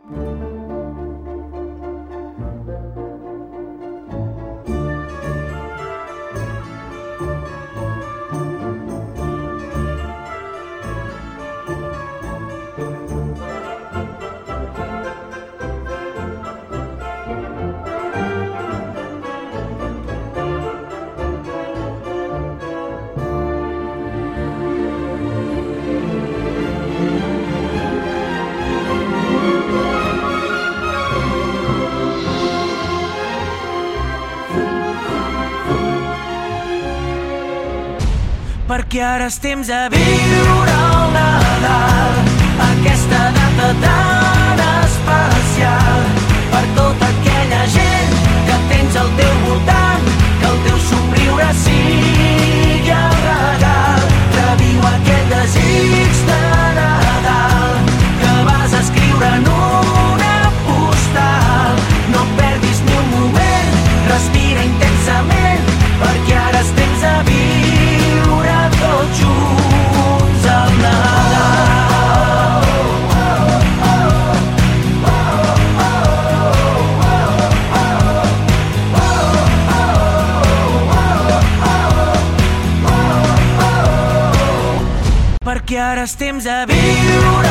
Perquè ara és temps de viure el Nadal, aquesta data tan especial, per tota aquella gent que tens al teu voltant, que el teu somriure sigui el regal. Reviu aquell desig de Nadal que vas escriure en una postal. No perdis ni un moment, respira intensament, perquè ara és temps de viure tots junts al Nadal. Perquè ara és temps de viure